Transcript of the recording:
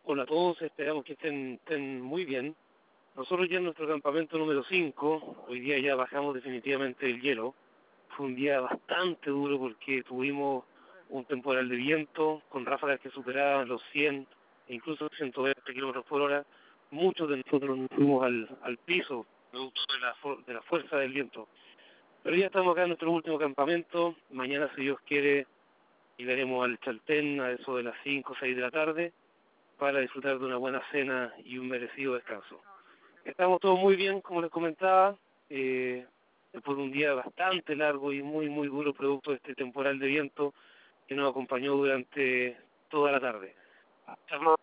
Hola a todos, esperamos que estén muy bien. Nosotros ya en nuestro campamento número 5, hoy día ya bajamos definitivamente el hielo. Fue un día bastante duro porque tuvimos un temporal de viento con ráfagas que superaban los 100 e incluso 120 kilómetros por hora. Muchos de nosotros nos fuimos al piso, producto de la fuerza del viento. Pero ya estamos acá en nuestro último campamento. Mañana, si Dios quiere, llegaremos al Chaltén a eso de las 5 o 6 de la tarde para disfrutar de una buena cena y un merecido descanso. Estamos todos muy bien, como les comentaba, después de un día bastante largo y muy duro producto de este temporal de viento que nos acompañó durante toda la tarde.